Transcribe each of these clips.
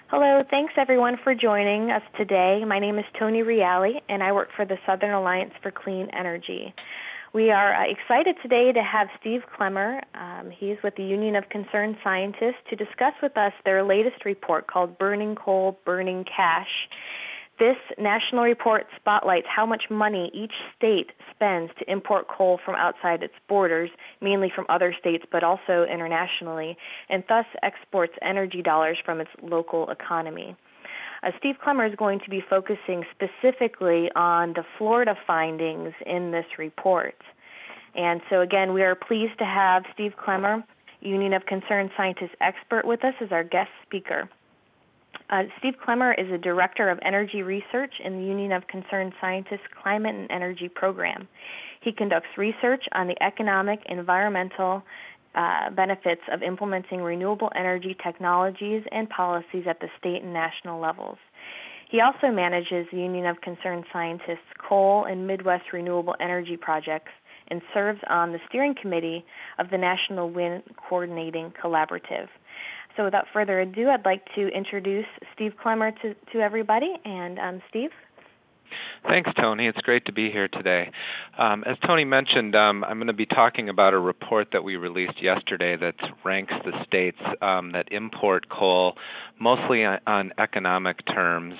Hello, thanks everyone for joining us today. My name is Tony Reale, and I work for the Southern Alliance for Clean Energy. We are excited today to have Steve Klemmer. He's with the Union of Concerned Scientists to discuss with us their latest report called Burning Coal, Burning Cash. This national report spotlights how much money each state spends to import coal from outside its borders, mainly from other states but also internationally, and thus exports energy dollars from its local economy. Steve Klemmer is going to be focusing specifically on the Florida findings in this report. And so again, we are pleased to have Steve Klemmer, Union of Concerned Scientists expert, with us as our guest speaker. Steve Klemmer is a Director of Energy Research in the Union of Concerned Scientists Climate and Energy Program. He conducts research on the economic, environmental benefits of implementing renewable energy technologies and policies at the state and national levels. He also manages the Union of Concerned Scientists Coal and Midwest Renewable Energy Projects and serves on the steering committee of the National Wind Coordinating Collaborative. So without further ado, I'd like to introduce Steve Klemmer to everybody. And Steve? Thanks, Tony. It's great to be here today. As Tony mentioned, I'm going to be talking about a report that we released yesterday that ranks the states that import coal, mostly on economic terms.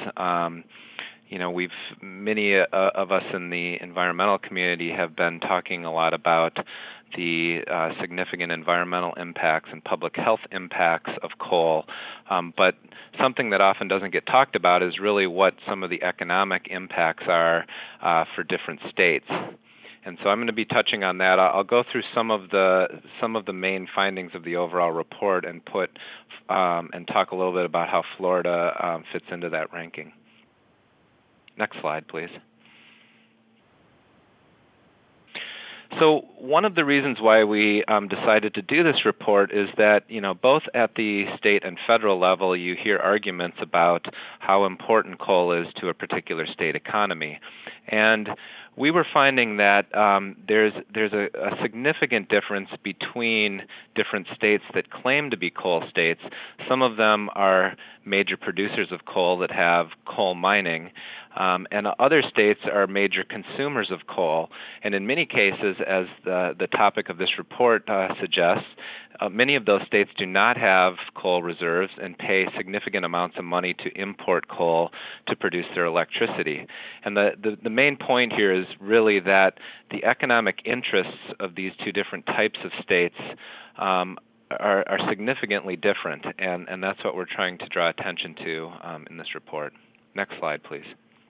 Many of us in the environmental community have been talking a lot about the significant environmental impacts and public health impacts of coal, but something that often doesn't get talked about is really what some of the economic impacts are for different states. And so I'm going to be touching on that. I'll go through some of the main findings of the overall report and talk a little bit about how Florida fits into that ranking. Next slide, please. So one of the reasons why we decided to do this report is that, both at the state and federal level, you hear arguments about how important coal is to a particular state economy. And we were finding that there's a significant difference between different states that claim to be coal states. Some of them are major producers of coal that have coal mining, and other states are major consumers of coal. And in many cases, as the topic of this report suggests, many of those states do not have coal reserves and pay significant amounts of money to import coal to produce their electricity. And the main point here is really that the economic interests of these two different types of states are significantly different, and that's what we're trying to draw attention to in this report. Next slide, please.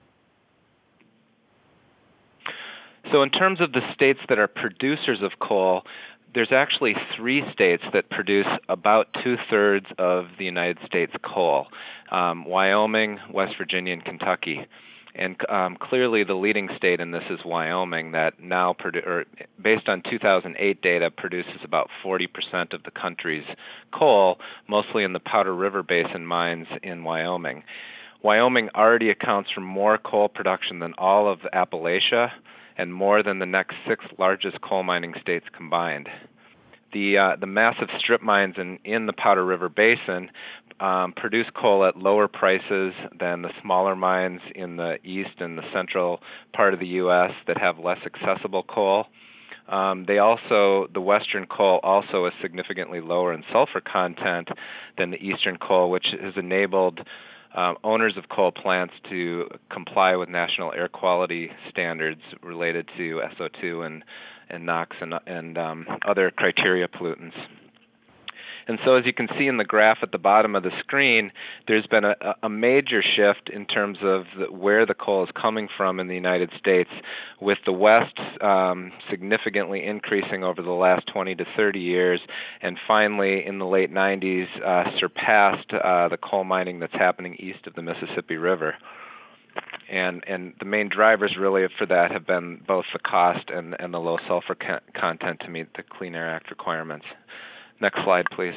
So in terms of the states that are producers of coal, there's actually 3 states that produce about 2/3 of the United States coal: Wyoming, West Virginia, and Kentucky. And clearly the leading state in this is Wyoming, that now, based on 2008 data, produces about 40% of the country's coal, mostly in the Powder River Basin mines in Wyoming. Wyoming already accounts for more coal production than all of Appalachia and more than the next 6 largest coal mining states combined. The massive strip mines in the Powder River Basin produce coal at lower prices than the smaller mines in the east and the central part of the U.S. that have less accessible coal. The western coal also is significantly lower in sulfur content than the eastern coal, which has enabled owners of coal plants to comply with national air quality standards related to SO2 and NOx and other criteria pollutants. And so as you can see in the graph at the bottom of the screen, there's been a major shift in terms of where the coal is coming from in the United States, with the West significantly increasing over the last 20 to 30 years, and finally in the late 90s surpassed the coal mining that's happening east of the Mississippi River. And the main drivers really for that have been both the cost and the low sulfur content to meet the Clean Air Act requirements. Next slide, please.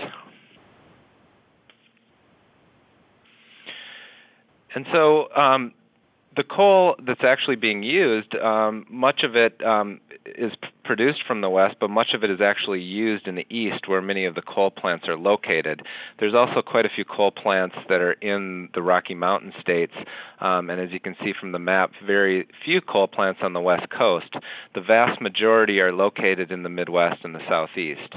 And so The coal that's actually being used, much of it is produced from the west, but much of it is actually used in the east, where many of the coal plants are located. There's also quite a few coal plants that are in the Rocky Mountain states, and as you can see from the map, very few coal plants on the west coast. The vast majority are located in the Midwest and the southeast.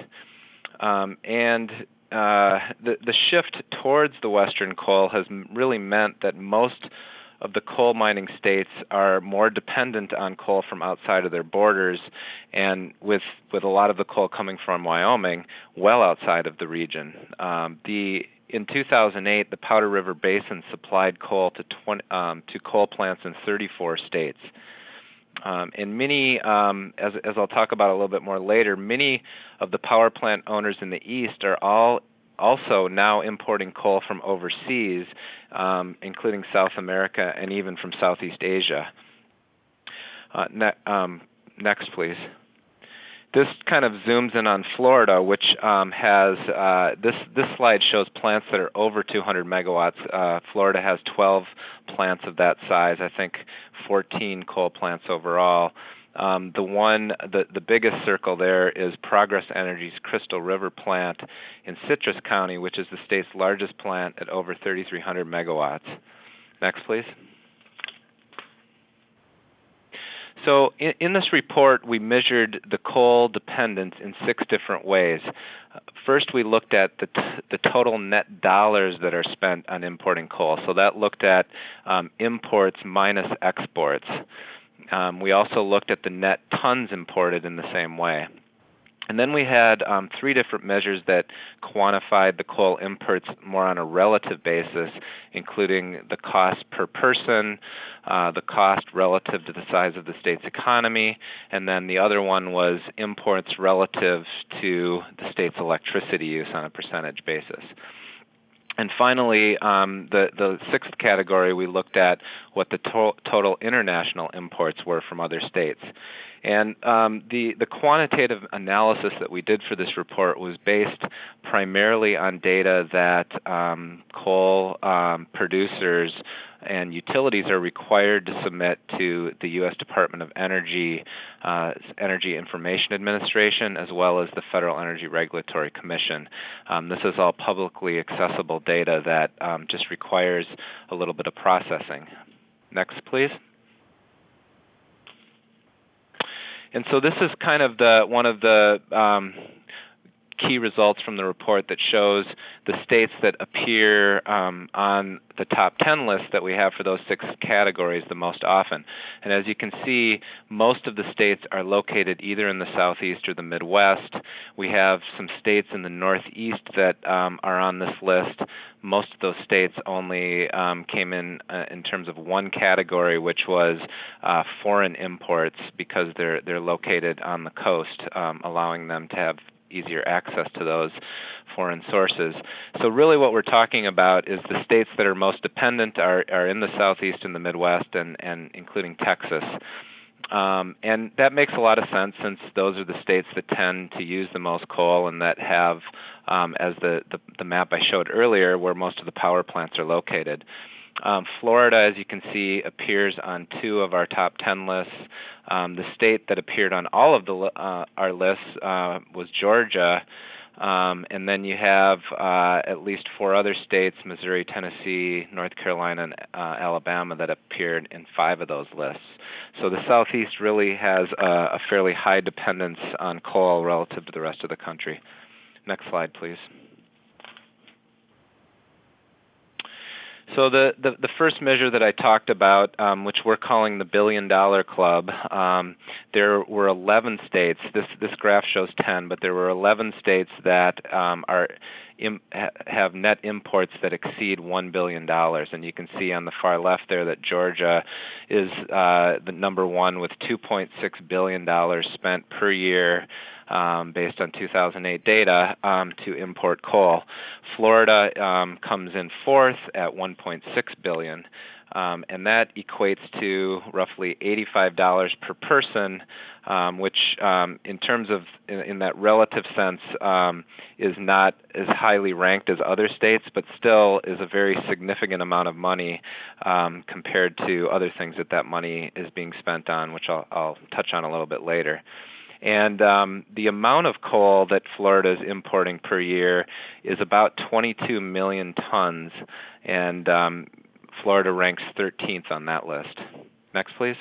The shift towards the western coal has really meant that most of the coal mining states are more dependent on coal from outside of their borders, and with a lot of the coal coming from Wyoming, well outside of the region. In 2008, the Powder River Basin supplied coal to coal plants in 34 states. And many, as I'll talk about a little bit more later, many of the power plant owners in the east are all also now importing coal from overseas, including South America and even from Southeast Asia. Next, please. This kind of zooms in on Florida, which has this slide shows plants that are over 200 megawatts. Florida has 12 plants of that size. I think 14 coal plants overall. The biggest circle there is Progress Energy's Crystal River plant in Citrus County, which is the state's largest plant at over 3,300 megawatts. Next, please. So in this report, we measured the coal dependence in 6 different ways. First, we looked at the total net dollars that are spent on importing coal. So that looked at imports minus exports. We also looked at the net tons imported in the same way. And then we had 3 different measures that quantified the coal imports more on a relative basis, including the cost per person, the cost relative to the size of the state's economy, and then the other one was imports relative to the state's electricity use on a percentage basis. And finally, the 6th category, we looked at what the total international imports were from other states. And the quantitative analysis that we did for this report was based primarily on data that coal producers and utilities are required to submit to the U.S. Department of Energy, Energy Information Administration, as well as the Federal Energy Regulatory Commission. This is all publicly accessible data that just requires a little bit of processing. Next, please. And so this is kind of one of the key results from the report that shows the states that appear on the top 10 list that we have for those 6 categories the most often. And as you can see, most of the states are located either in the southeast or the Midwest. We have some states in the northeast that are on this list. Most of those states only came in terms of one category, which was foreign imports, because they're located on the coast, allowing them to have easier access to those foreign sources. So really what we're talking about is the states that are most dependent are in the southeast and the Midwest, and including Texas. And that makes a lot of sense, since those are the states that tend to use the most coal and that have, as the map I showed earlier, where most of the power plants are located. Florida, as you can see, appears on 2 of our top 10 lists. The state that appeared on all of our lists was Georgia. And then you have at least 4 other states, Missouri, Tennessee, North Carolina, and Alabama, that appeared in 5 of those lists. So the Southeast really has a fairly high dependence on coal relative to the rest of the country. Next slide, please. So the first measure that I talked about, which we're calling the $1 Billion Club, there were 11 states. This graph shows 10, but there were 11 states that have net imports that exceed $1 billion. And you can see on the far left there that Georgia is the number 1 with $2.6 billion spent per year, based on 2008 data, to import coal. Florida comes in 4th at $1.6 billion. and that equates to roughly $85 per person, which in terms of in that relative sense is not as highly ranked as other states, but still is a very significant amount of money compared to other things that money is being spent on, which I'll touch on a little bit later. And the amount of coal that Florida is importing per year is about 22 million tons, and Florida ranks 13th on that list. Next, please.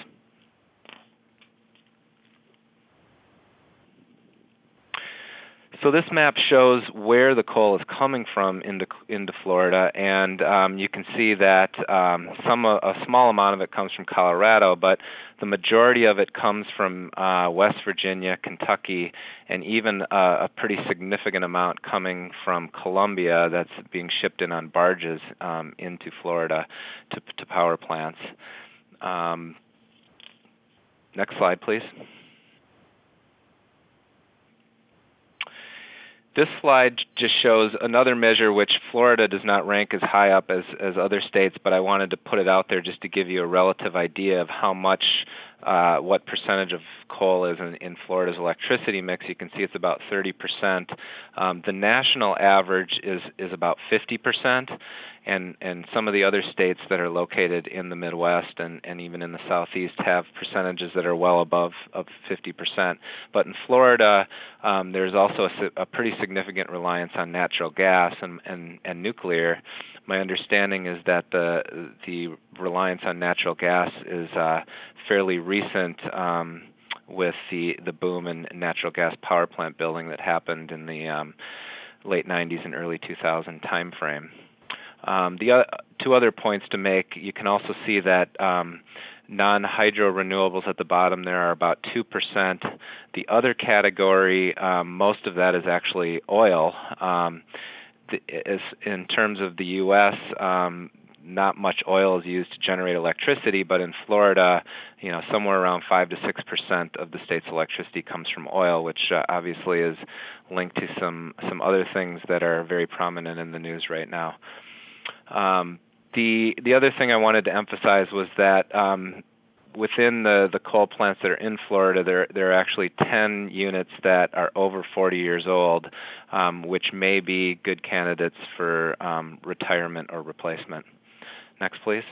So this map shows where the coal is coming from into Florida, and you can see that a small amount of it comes from Colorado, but the majority of it comes from West Virginia, Kentucky, and even a pretty significant amount coming from Colombia that's being shipped in on barges into Florida to power plants. Next slide, please. This slide just shows another measure which Florida does not rank as high up as other states, but I wanted to put it out there just to give you a relative idea of how much, what percentage of coal is in Florida's electricity mix. You can see it's about 30%. The national average is about 50%, and some of the other states that are located in the Midwest and even in the Southeast have percentages that are well above of 50%. But in Florida, there's also a pretty significant reliance on natural gas and nuclear. My understanding is that the reliance on natural gas is fairly recent with the boom in natural gas power plant building that happened in the late 90s and early 2000 time frame. The two other points to make, you can also see that non-hydro renewables at the bottom there are about 2%. The other category, most of that is actually oil. In terms of the U.S., not much oil is used to generate electricity, but in Florida, somewhere around 5 to 6% of the state's electricity comes from oil, which obviously is linked to some other things that are very prominent in the news right now. The other thing I wanted to emphasize was that within the coal plants that are in Florida, there are actually 10 units that are over 40 years old, which may be good candidates for retirement or replacement. Next, please.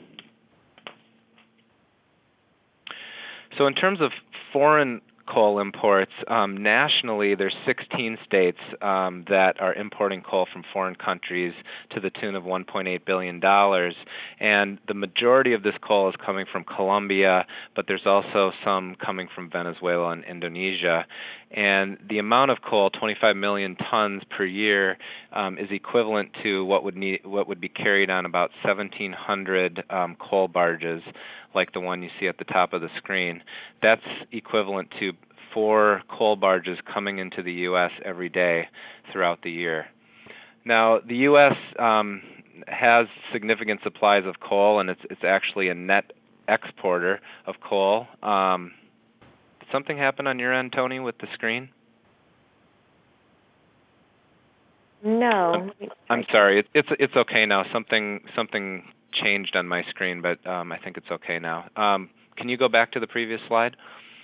So in terms of foreign coal imports, nationally there's 16 states that are importing coal from foreign countries to the tune of $1.8 billion, and the majority of this coal is coming from Colombia, but there's also some coming from Venezuela and Indonesia. And the amount of coal, 25 million tons per year, is equivalent to what would be carried on about 1,700 coal barges, like the one you see at the top of the screen. That's equivalent to 4 coal barges coming into the U.S. every day throughout the year. Now, the U.S. has significant supplies of coal, and it's actually a net exporter of coal. Did something happen on your end, Tony, with the screen? No. I'm sorry. It's okay now. Something changed on my screen, but I think it's okay now. Can you go back to the previous slide?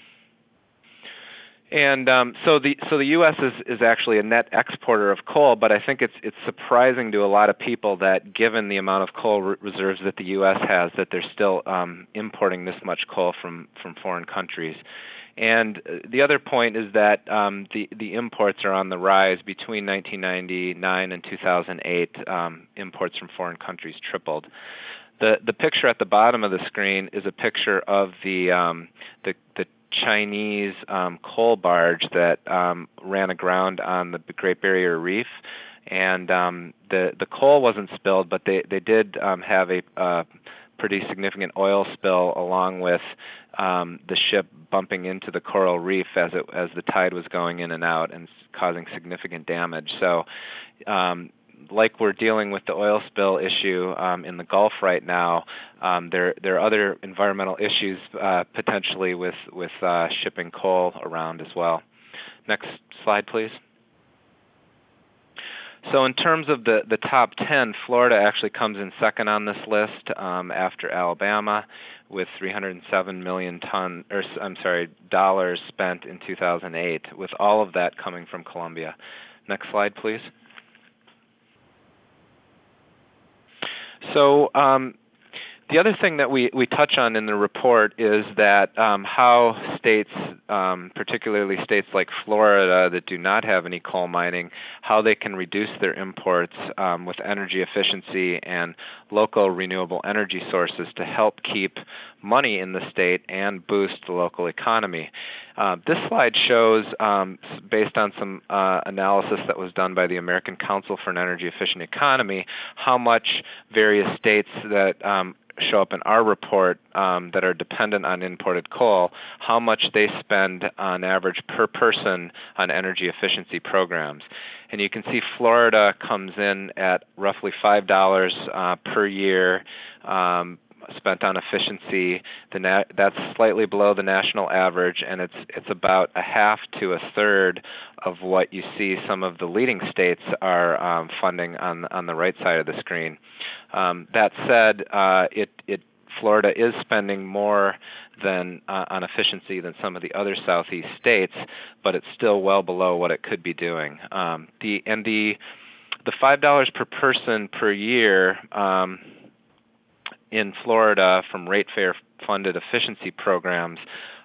And so the U.S. is actually a net exporter of coal, but I think it's surprising to a lot of people that given the amount of coal reserves that the U.S. has, that they're still importing this much coal from foreign countries. And the other point is that the imports are on the rise. Between 1999 and 2008, imports from foreign countries tripled. The picture at the bottom of the screen is a picture of the Chinese coal barge that ran aground on the Great Barrier Reef, and the coal wasn't spilled, but they did have a pretty significant oil spill along with the ship bumping into the coral reef as the tide was going in and out and causing significant damage. So like we're dealing with the oil spill issue in the Gulf right now, there are other environmental issues potentially with shipping coal around as well. Next slide, please. So in terms of the top 10, Florida actually comes in second on this list after Alabama, with 307 million dollars spent in 2008, with all of that coming from Colombia. Next slide, please. So the other thing that we touch on in the report is that how states, particularly states like Florida that do not have any coal mining, how they can reduce their imports with energy efficiency and local renewable energy sources to help keep money in the state and boost the local economy. This slide shows, based on some analysis that was done by the American Council for an Energy Efficient Economy, how much various states that show up in our report that are dependent on imported coal, how much they spend on average per person on energy efficiency programs. And you can see Florida comes in at roughly $5 per year spent on efficiency. That's slightly below the national average, and it's about a half to a third of what you see some of the leading states are funding on the right side of the screen. That said, Florida is spending more than on efficiency than some of the other southeast states, but it's still well below what it could be doing. The $5 per person per year in Florida from ratepayer-funded efficiency programs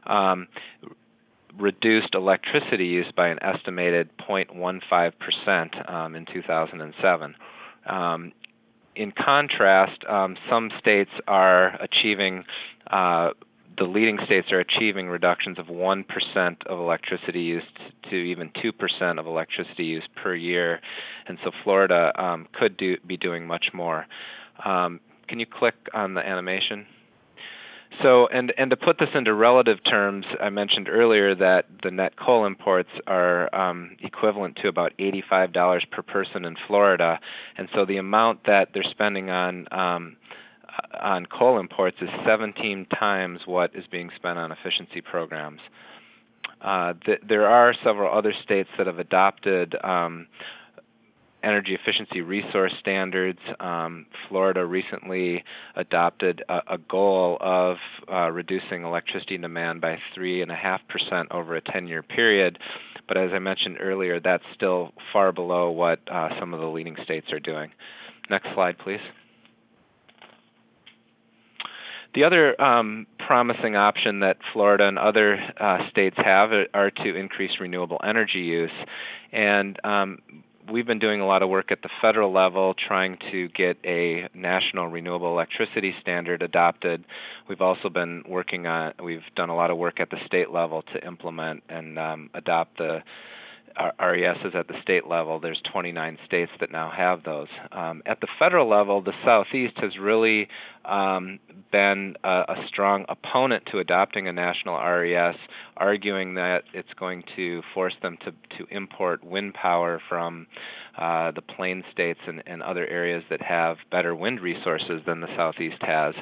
reduced electricity use by an estimated 0.15% in 2007. In contrast, some states are achieving, the leading states are achieving reductions of 1% of electricity use to even 2% of electricity use per year, and so Florida could be doing much more. Can you click on the animation? So, and to put this into relative terms, I mentioned earlier that the net coal imports are equivalent to about $85 per person in Florida, and so the amount that they're spending on coal imports is 17 times what is being spent on efficiency programs. There are several other states that have adopted energy efficiency resource standards. Florida recently adopted a goal of reducing electricity demand by 3.5% over a 10-year period, but as I mentioned earlier, that's still far below what some of the leading states are doing. Next slide, please. The other promising option that Florida and other states have are to increase renewable energy use, and we've been doing a lot of work at the federal level trying to get a national renewable electricity standard adopted. We've also been we've done a lot of work at the state level to implement and adopt the RESs at the state level. There's 29 states that now have those. At the federal level, the Southeast has really been a strong opponent to adopting a national RES, arguing that it's going to force them to import wind power from the Plain states and other areas that have better wind resources than the Southeast has.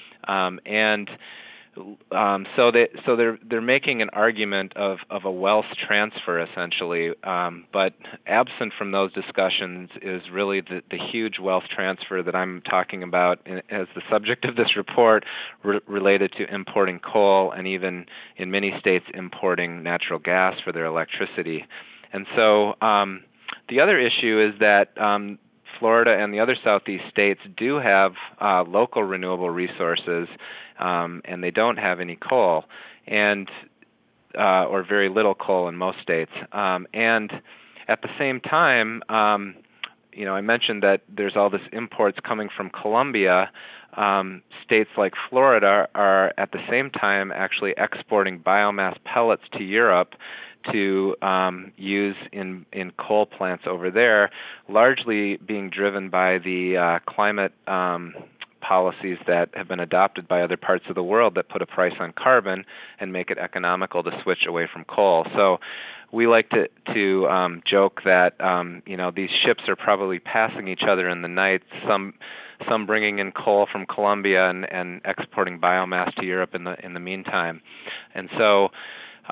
So they're making an argument of a wealth transfer essentially, but absent from those discussions is really the huge wealth transfer that I'm talking about as the subject of this report related to importing coal and even in many states importing natural gas for their electricity. And so the other issue is that Florida and the other southeast states do have local renewable resources, and they don't have any coal, and or very little coal in most states. And at the same time, I mentioned that there's all this imports coming from Colombia. States like Florida are at the same time actually exporting biomass pellets to Europe to use in coal plants over there, largely being driven by the climate policies that have been adopted by other parts of the world that put a price on carbon and make it economical to switch away from coal. So we like to joke that these ships are probably passing each other in the night, some bringing in coal from Colombia and exporting biomass to Europe in the meantime. And so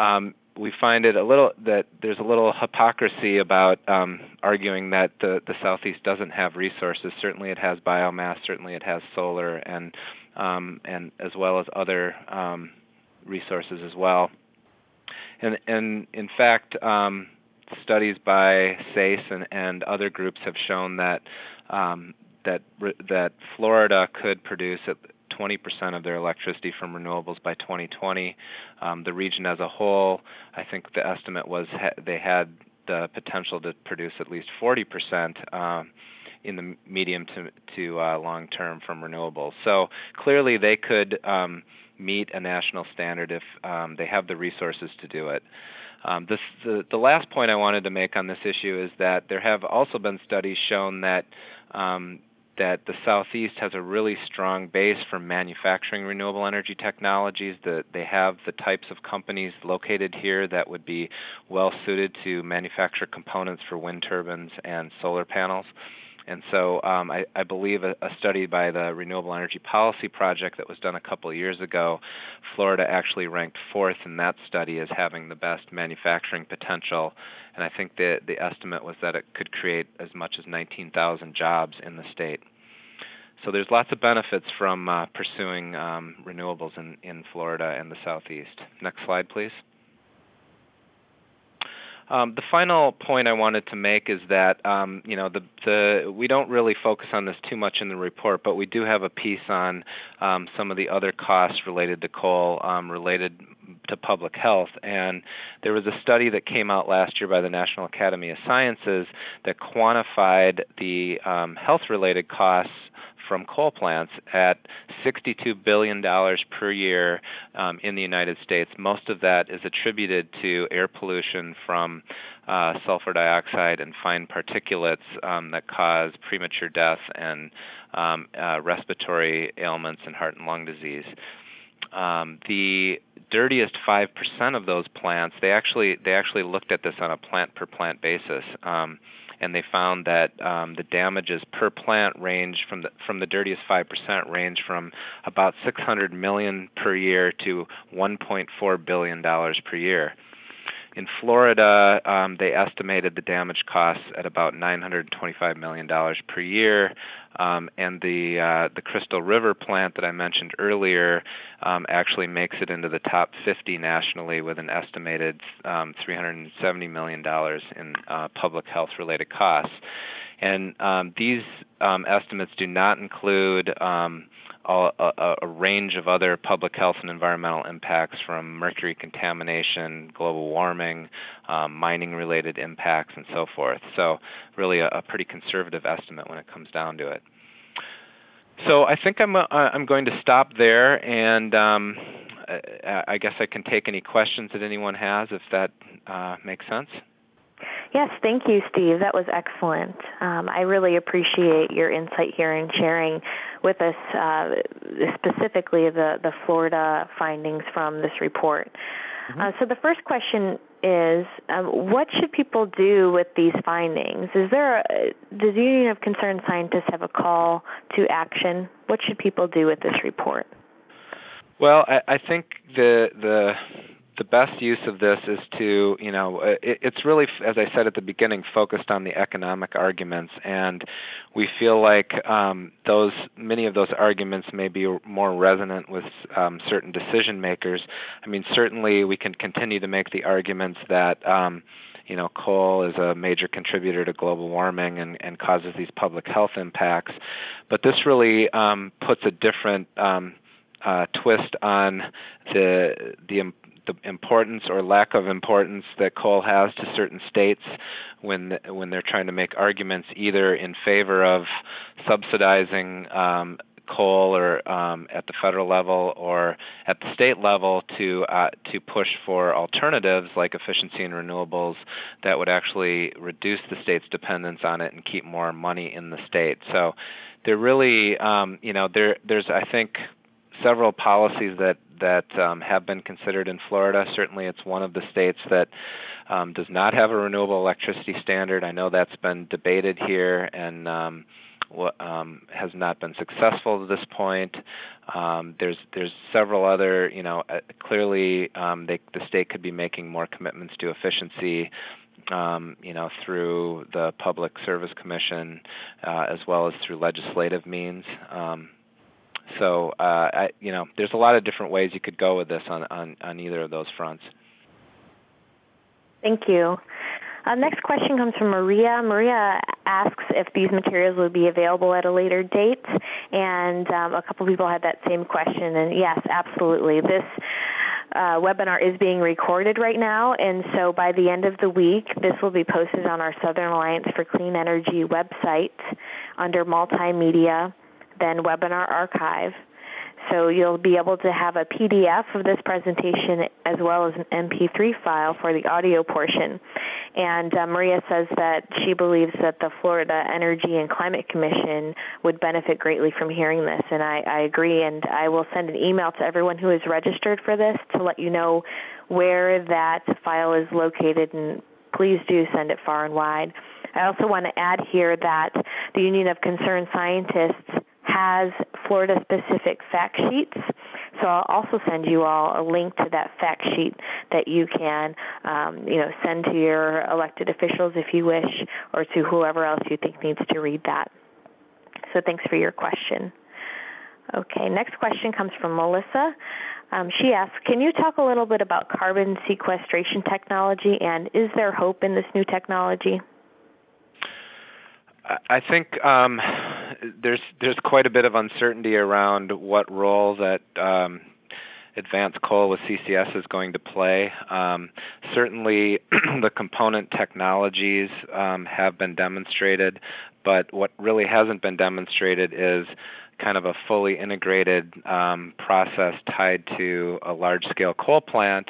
we find it a little that there's a little hypocrisy about arguing that the Southeast doesn't have resources. Certainly, it has biomass. Certainly, it has solar, and as well as other resources as well. And in fact, studies by SACE and other groups have shown that that Florida could produce 20% of their electricity from renewables by 2020. The region as a whole, I think the estimate was they had the potential to produce at least 40% in the medium to long term from renewables. So clearly they could meet a national standard if they have the resources to do it. The last point I wanted to make on this issue is that there have also been studies shown that that the Southeast has a really strong base for manufacturing renewable energy technologies, that they have the types of companies located here that would be well suited to manufacture components for wind turbines and solar panels. And so I believe a study by the Renewable Energy Policy Project that was done a couple of years ago, Florida actually ranked 4th in that study as having the best manufacturing potential. And I think the estimate was that it could create as much as 19,000 jobs in the state. So there's lots of benefits from pursuing renewables in Florida and the Southeast. Next slide, please. The final point I wanted to make is that we don't really focus on this too much in the report, but we do have a piece on some of the other costs related to coal related to public health. And there was a study that came out last year by the National Academy of Sciences that quantified the health-related costs from coal plants at $62 billion per year in the United States. Most of that is attributed to air pollution from sulfur dioxide and fine particulates that cause premature death and respiratory ailments and heart and lung disease. The dirtiest 5% of those plants, they actually looked at this on a plant-per-plant basis. And they found that the damages per plant range from the dirtiest 5% range from about $600 million per year to $1.4 billion per year. In Florida, they estimated the damage costs at about $925 million per year, and the Crystal River plant that I mentioned earlier actually makes it into the top 50 nationally with an estimated $370 million in public health-related costs. And these estimates do not include a range of other public health and environmental impacts from mercury contamination, global warming, mining-related impacts, and so forth. So really a pretty conservative estimate when it comes down to it. So I think I'm going to stop there, and I guess I can take any questions that anyone has, if that makes sense. Yes, thank you, Steve. That was excellent. I really appreciate your insight here and sharing with us specifically the Florida findings from this report. Mm-hmm. So the first question is, what should people do with these findings? Does the Union of Concerned Scientists have a call to action? What should people do with this report? Well, I think the best use of this is to, it's really, as I said at the beginning, focused on the economic arguments, and we feel like many of those arguments may be more resonant with certain decision makers. I mean, certainly we can continue to make the arguments that coal is a major contributor to global warming and causes these public health impacts, but this really puts a different twist on the importance or lack of importance that coal has to certain states when they're trying to make arguments either in favor of subsidizing coal or at the federal level or at the state level to push for alternatives like efficiency and renewables that would actually reduce the state's dependence on it and keep more money in the state. So there really, there's I think several policies that have been considered in Florida. Certainly it's one of the states that does not have a renewable electricity standard. I know that's been debated here, and has not been successful to this point. There's several other, clearly the state could be making more commitments to efficiency, through the Public Service Commission, as well as through legislative means. There's a lot of different ways you could go with this on either of those fronts. Thank you. Next question comes from Maria. Maria asks if these materials would be available at a later date, and a couple people had that same question, and yes, absolutely. This webinar is being recorded right now, and so by the end of the week, this will be posted on our Southern Alliance for Clean Energy website under Multimedia, then Webinar Archive. So you'll be able to have a PDF of this presentation as well as an MP3 file for the audio portion. And Maria says that she believes that the Florida Energy and Climate Commission would benefit greatly from hearing this, and I agree, and I will send an email to everyone who is registered for this to let you know where that file is located, and please do send it far and wide. I also want to add here that the Union of Concerned Scientists has Florida-specific fact sheets, so I'll also send you all a link to that fact sheet that you can, send to your elected officials if you wish, or to whoever else you think needs to read that. So thanks for your question. Okay, next question comes from Melissa. She asks, can you talk a little bit about carbon sequestration technology, and is there hope in this new technology? I think there's quite a bit of uncertainty around what role that advanced coal with CCS is going to play. Certainly, the component technologies have been demonstrated, but what really hasn't been demonstrated is kind of a fully integrated process tied to a large-scale coal plant.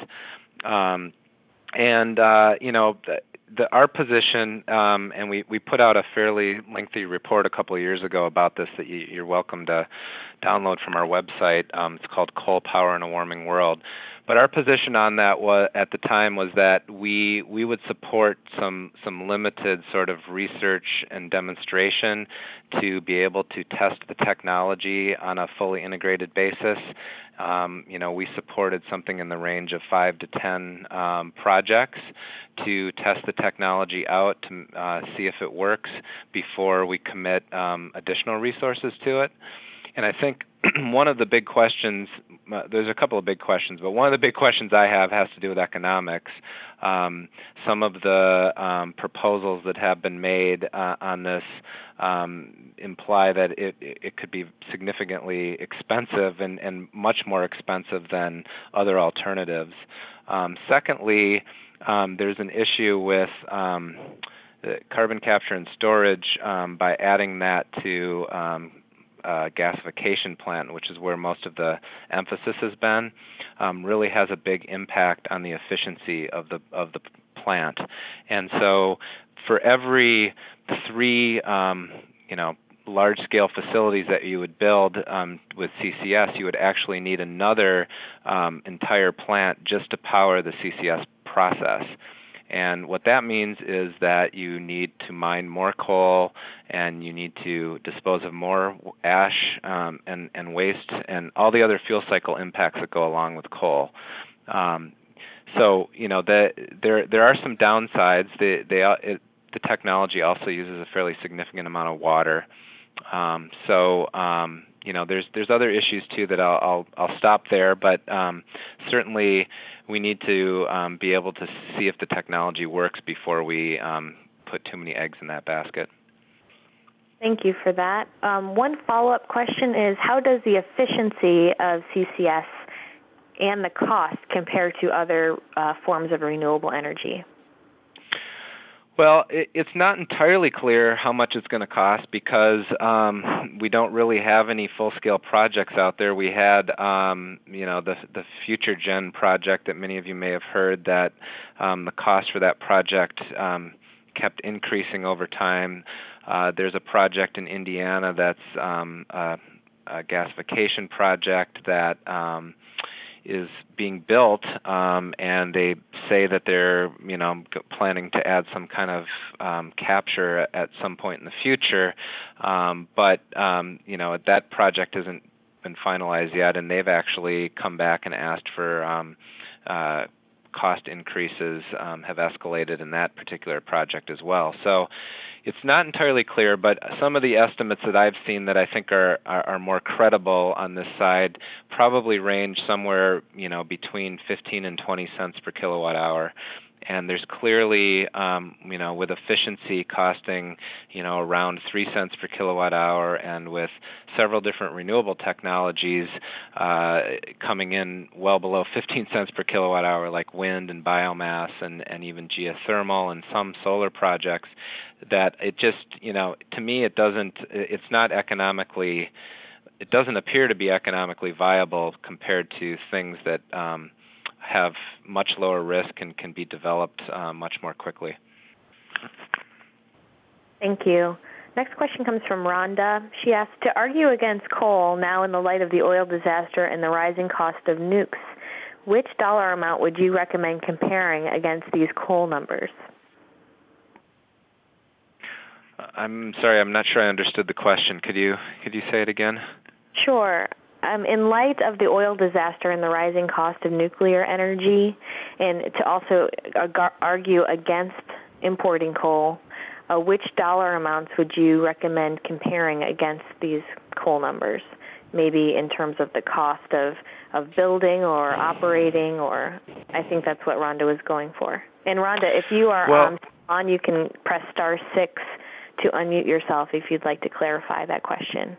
Our position, and we put out a fairly lengthy report a couple of years ago about this that you're welcome to download from our website. It's called Coal Power in a Warming World. But our position on that at the time was that we would support some limited sort of research and demonstration to be able to test the technology on a fully integrated basis. We supported something in the range of 5 to 10 projects to test the technology out to see if it works before we commit additional resources to it. And I think one of the big questions, there's a couple of big questions, but one of the big questions I have has to do with economics. Some of the proposals that have been made on this imply that it could be significantly expensive and much more expensive than other alternatives. Secondly, there's an issue with carbon capture and storage by adding that to gasification plant, which is where most of the emphasis has been, really has a big impact on the efficiency of the plant. And so, for every 3 large-scale facilities that you would build with CCS, you would actually need another entire plant just to power the CCS process. And what that means is that you need to mine more coal, and you need to dispose of more ash and waste, and all the other fuel cycle impacts that go along with coal. There are some downsides. The technology also uses a fairly significant amount of water. There's other issues too that I'll stop there, but certainly we need to be able to see if the technology works before we put too many eggs in that basket. Thank you for that. One follow-up question is, how does the efficiency of CCS and the cost compare to other forms of renewable energy? Well, it's not entirely clear how much it's going to cost because we don't really have any full-scale projects out there. We had, the Future Gen project that many of you may have heard that the cost for that project kept increasing over time. There's a project in Indiana that's a gasification project that is being built, and they say that they're planning to add some kind of capture at some point in the future, but that project hasn't been finalized yet, and they've actually come back and asked for cost increases have escalated in that particular project as well. So it's not entirely clear, but some of the estimates that I've seen that I think are more credible on this side probably range somewhere between 15 and 20 cents per kilowatt hour. And there's clearly, with efficiency costing, around 3 cents per kilowatt hour, and with several different renewable technologies coming in well below 15 cents per kilowatt hour, like wind and biomass and even geothermal and some solar projects, that it just, to me, it doesn't appear to be economically viable compared to things that have much lower risk and can be developed much more quickly. Thank you. Next question comes from Rhonda. She asks, to argue against coal now in the light of the oil disaster and the rising cost of nukes, which dollar amount would you recommend comparing against these coal numbers? I'm sorry, I'm not sure I understood the question. Could you say it again? Sure. In light of the oil disaster and the rising cost of nuclear energy, and to also argue against importing coal, which dollar amounts would you recommend comparing against these coal numbers? Maybe in terms of the cost of building or operating, or I think that's what Rhonda was going for. And Rhonda, if you are on, you can press *6 to unmute yourself if you'd like to clarify that question.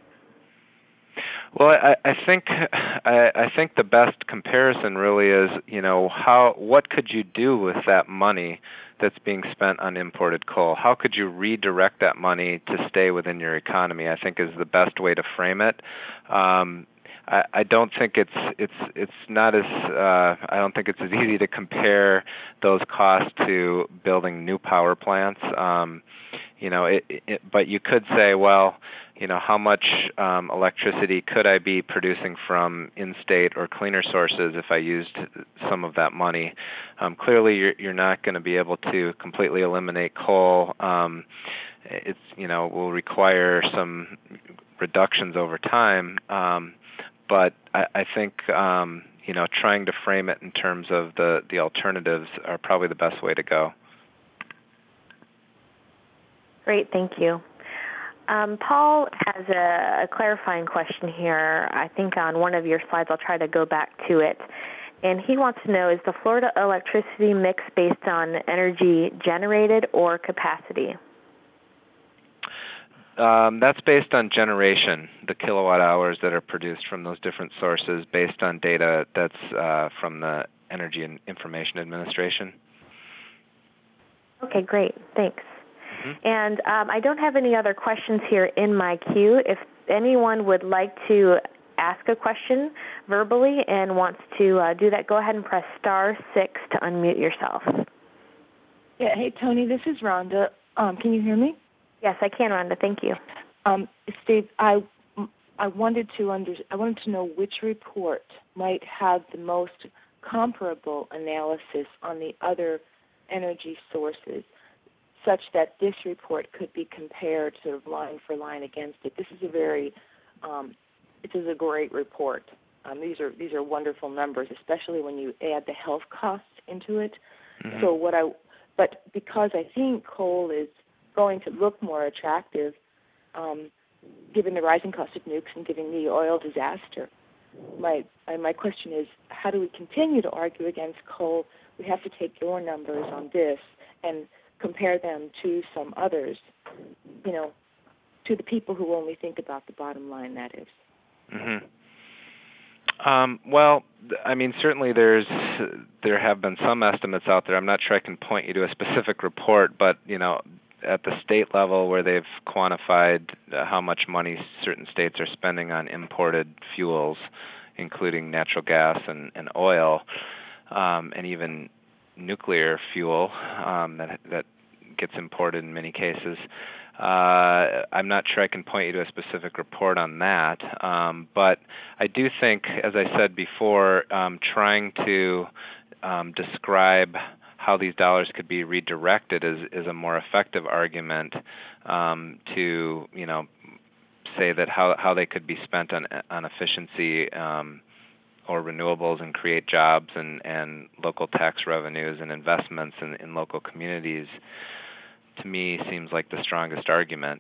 Well, I think the best comparison really is, what could you do with that money that's being spent on imported coal? How could you redirect that money to stay within your economy? I think is the best way to frame it. I don't think it's not as I don't think it's as easy to compare those costs to building new power plants. But you could say, well, how much electricity could I be producing from in-state or cleaner sources if I used some of that money? Clearly, you're not going to be able to completely eliminate coal. Will require some reductions over time. But I think trying to frame it in terms of the alternatives are probably the best way to go. Great, thank you. Paul has a clarifying question here. I think on one of your slides, I'll try to go back to it. And he wants to know, is the Florida electricity mix based on energy generated or capacity? That's based on generation, the kilowatt hours that are produced from those different sources based on data that's from the Energy and Information Administration. Okay, great. Thanks. Mm-hmm. And I don't have any other questions here in my queue. If anyone would like to ask a question verbally and wants to do that, go ahead and press *6 to unmute yourself. Yeah. Hey, Tony, this is Rhonda. Can you hear me? Yes, I can, Rhonda. Thank you. Steve, I wanted to know which report might have the most comparable analysis on the other energy sources, such that this report could be compared sort of line for line against it. This is a great report. These are wonderful numbers, especially when you add the health costs into it. Mm-hmm. But because I think coal is going to look more attractive, given the rising cost of nukes and given the oil disaster, my question is, how do we continue to argue against coal? We have to take your numbers on this and compare them to some others, to the people who only think about the bottom line, that is. Mm-hmm. Well, I mean, certainly there have been some estimates out there. I'm not sure I can point you to a specific report, but, at the state level where they've quantified how much money certain states are spending on imported fuels, including natural gas and oil, and even nuclear fuel that gets imported in many cases. I'm not sure I can point you to a specific report on that, but I do think, as I said before, trying to describe how these dollars could be redirected is a more effective argument to, say that how they could be spent on efficiency or renewables and create jobs and local tax revenues and investments in local communities, to me seems like the strongest argument.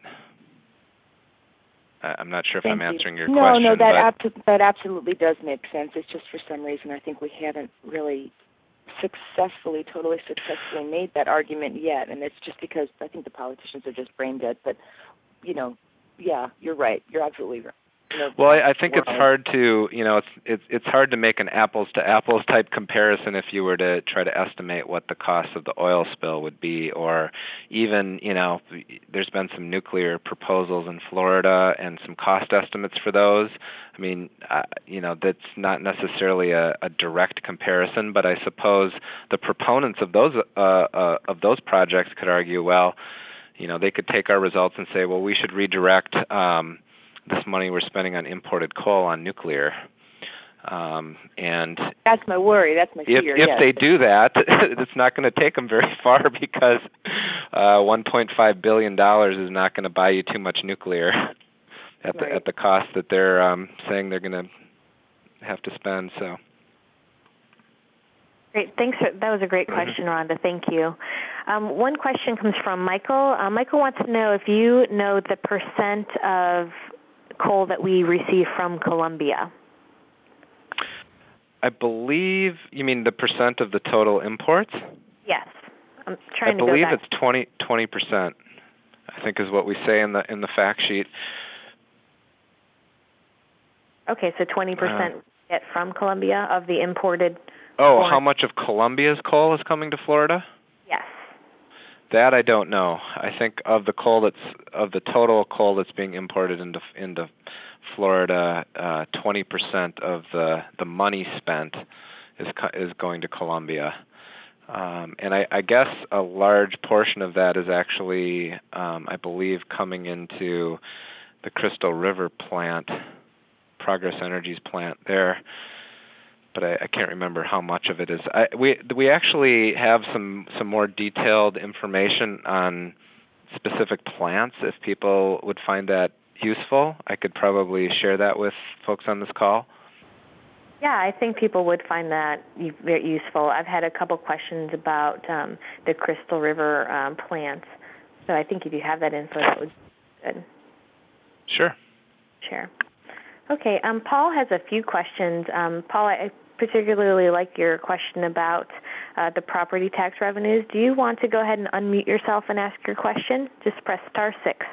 I'm not sure if I'm answering your question. No, that absolutely does make sense. It's just for some reason I think we haven't really totally successfully made that argument yet, and it's just because I think the politicians are just brain dead. But, yeah, you're right. You're absolutely right. Well, I think it's hard to, it's hard to make an apples to apples type comparison if you were to try to estimate what the cost of the oil spill would be, or even, there's been some nuclear proposals in Florida and some cost estimates for those. I mean, that's not necessarily a direct comparison, but I suppose the proponents of those projects could argue, well, they could take our results and say, well, we should redirect this money we're spending on imported coal on nuclear. And that's my worry. That's my fear. If they do that, it's not going to take them very far because $1.5 billion is not going to buy you too much nuclear at the cost that they're saying they're going to have to spend. So. Great. Thanks. That was a great question, Rhonda. Thank you. One question comes from Michael. Michael wants to know if you know the percent of coal that we receive from Colombia. I believe you mean the percent of the total imports? Yes. I'm trying to go back. I believe it's 20%. I think is what we say in the fact sheet. Okay, so 20% get from Colombia of the imported. Oh, how much of Colombia's coal is coming to Florida? Yes. That I don't know. I think of the total coal that's being imported into Florida, 20% of the money spent is going to Colombia, and I guess a large portion of that is actually, I believe, coming into the Crystal River plant, Progress Energy's plant there. But I can't remember how much of it is. We actually have some more detailed information on specific plants. If people would find that useful, I could probably share that with folks on this call. Yeah, I think people would find that very useful. I've had a couple questions about the Crystal River plants, so I think if you have that info, that would be good. Sure. Okay, Paul has a few questions. Paul, I particularly like your question about the property tax revenues. Do you want to go ahead and unmute yourself and ask your question? Just press *6.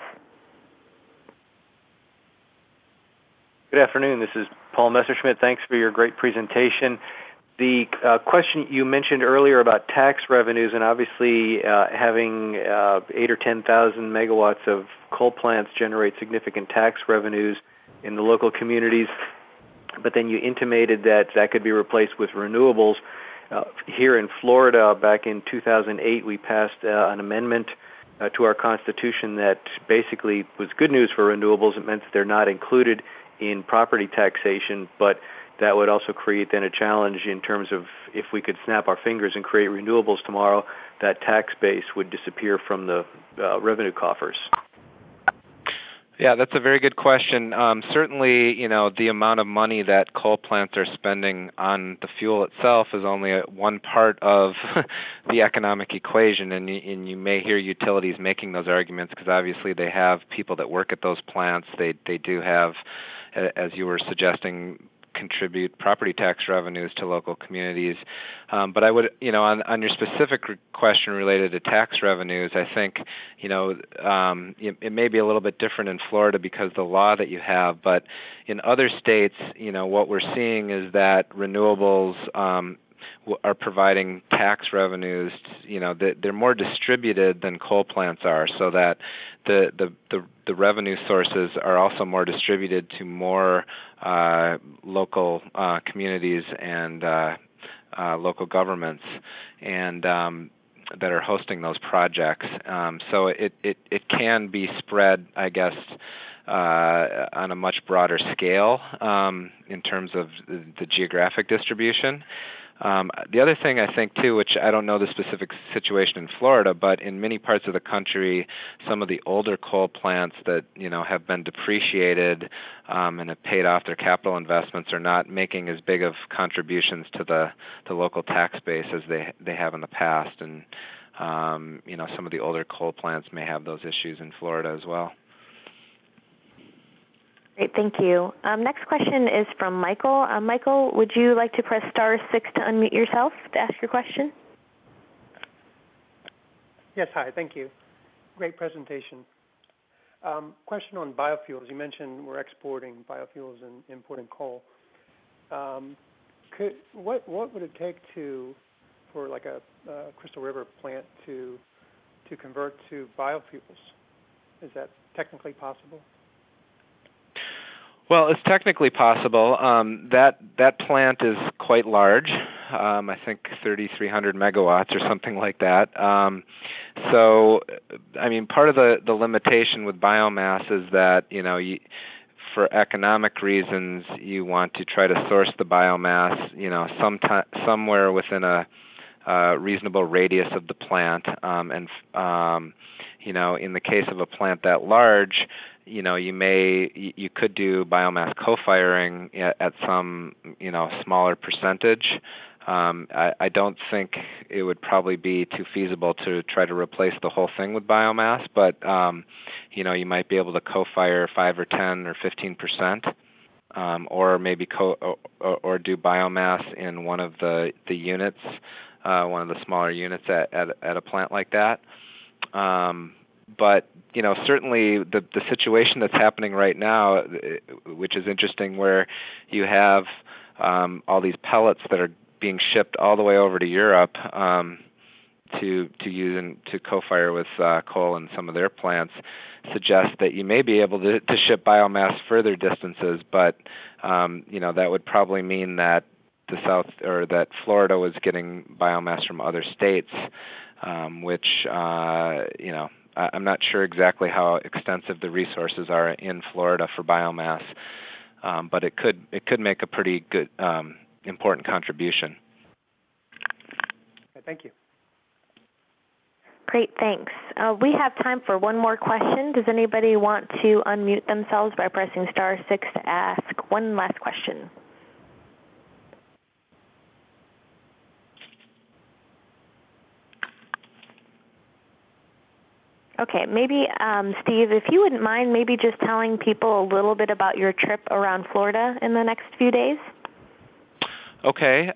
Good afternoon. This is Paul Messerschmidt. Thanks for your great presentation. The question you mentioned earlier about tax revenues, and obviously having 8,000 or 10,000 megawatts of coal plants generate significant tax revenues in the local communities, but then you intimated that could be replaced with renewables. Here in Florida, back in 2008, we passed an amendment to our Constitution that basically was good news for renewables. It meant that they're not included in property taxation, but that would also create then a challenge in terms of if we could snap our fingers and create renewables tomorrow, that tax base would disappear from the revenue coffers. Yeah, that's a very good question. Certainly, the amount of money that coal plants are spending on the fuel itself is only one part of the economic equation, and you may hear utilities making those arguments because obviously they have people that work at those plants. They do have, as you were suggesting, contribute property tax revenues to local communities. But I would, on your specific question related to tax revenues, I think, it may be a little bit different in Florida because of the law that you have, but in other states, what we're seeing is that renewables are providing tax revenues. They're more distributed than coal plants are, so that the revenue sources are also more distributed to more local communities and local governments. And that are hosting those projects. So it can be spread, I guess, on a much broader scale in terms of the geographic distribution. The other thing I think too, which I don't know the specific situation in Florida, but in many parts of the country, some of the older coal plants that have been depreciated and have paid off their capital investments are not making as big of contributions to the local tax base as they have in the past, and some of the older coal plants may have those issues in Florida as well. Great, thank you. Next question is from Michael. Michael, would you like to press *6 to unmute yourself to ask your question? Yes, hi, thank you. Great presentation. Question on biofuels. You mentioned we're exporting biofuels and importing coal. What would it take for like a Crystal River plant to convert to biofuels? Is that technically possible? Well, it's technically possible. That plant is quite large. I think 3,300 megawatts or something like that. So, I mean, part of the limitation with biomass is that for economic reasons, you want to try to source the biomass, somewhere within a reasonable radius of the plant, and in the case of a plant that large, you could do biomass co-firing at some smaller percentage. I don't think it would probably be too feasible to try to replace the whole thing with biomass, but you might be able to co-fire 5 or 10 or 15%, or maybe or do biomass in one of the units, one of the smaller units at a plant like that. But certainly the situation that's happening right now, which is interesting, where you have all these pellets that are being shipped all the way over to Europe to use and to co-fire with coal in some of their plants, suggests that you may be able to ship biomass further distances, but that would probably mean that that Florida was getting biomass from other states, which I'm not sure exactly how extensive the resources are in Florida for biomass, but it could make a pretty good, important contribution. Okay, thank you. Great, thanks. We have time for one more question. Does anybody want to unmute themselves by pressing *6 to ask one last question? Okay, maybe, Steve, if you wouldn't mind maybe just telling people a little bit about your trip around Florida in the next few days. Okay.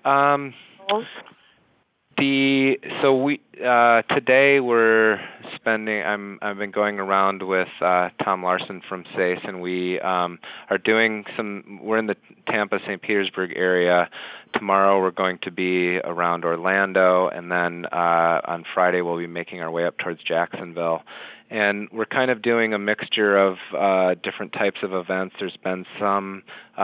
Today we're spending. I've been going around with Tom Larson from SACE, and we are doing some. We're in the Tampa, St. Petersburg area. Tomorrow we're going to be around Orlando, and then on Friday we'll be making our way up towards Jacksonville. And we're kind of doing a mixture of different types of events. There's been some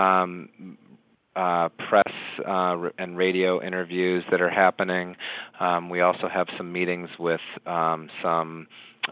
press and radio interviews that are happening. We also have some meetings with some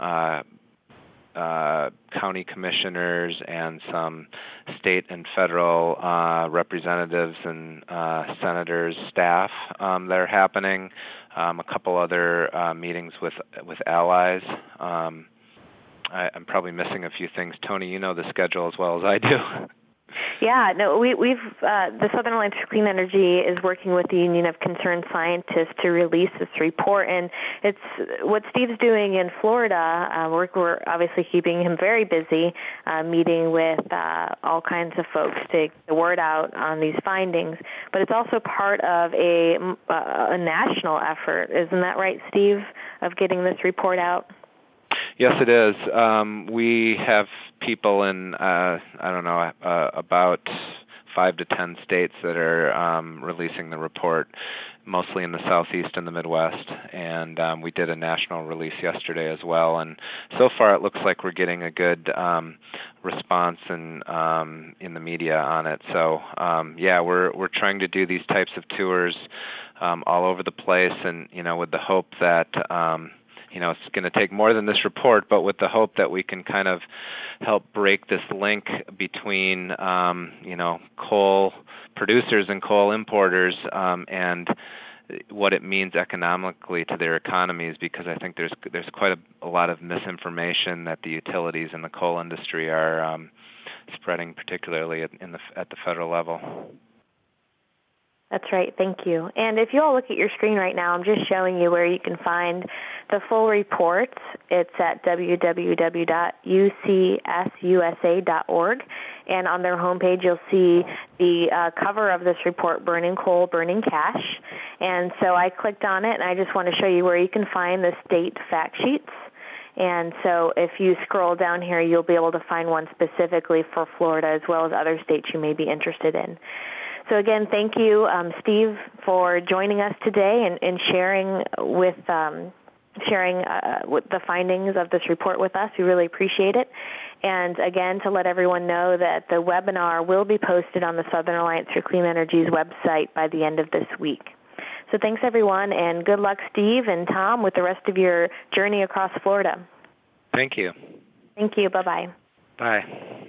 county commissioners and some state and federal representatives and senators' staff that are happening. A couple other meetings with allies. I'm probably missing a few things. Tony, you know the schedule as well as I do. Yeah, no, we've the Southern Alliance for Clean Energy is working with the Union of Concerned Scientists to release this report, and it's what Steve's doing in Florida. We're obviously keeping him very busy, meeting with all kinds of folks to get the word out on these findings. But it's also part of a national effort, isn't that right, Steve, of getting this report out? Yes, it is. We have people in, about 5 to 10 states that are releasing the report, mostly in the Southeast and the Midwest. And we did a national release yesterday as well. And so far it looks like we're getting a good response in the media on it. So, we're trying to do these types of tours all over the place, and with the hope that it's going to take more than this report, but with the hope that we can kind of help break this link between coal producers and coal importers and what it means economically to their economies, because I think there's quite a lot of misinformation that the utilities and the coal industry are spreading, particularly at the federal level. That's right. Thank you. And if you all look at your screen right now, I'm just showing you where you can find the full reports. It's at www.ucsusa.org. And on their homepage, you'll see the cover of this report, Burning Coal, Burning Cash. And so I clicked on it, and I just want to show you where you can find the state fact sheets. And so if you scroll down here, you'll be able to find one specifically for Florida as well as other states you may be interested in. So again, thank you, Steve, for joining us today and sharing with the findings of this report with us. We really appreciate it. And again, to let everyone know that the webinar will be posted on the Southern Alliance for Clean Energy's website by the end of this week. So thanks, everyone, and good luck, Steve and Tom, with the rest of your journey across Florida. Thank you. Thank you. Bye-bye. Bye.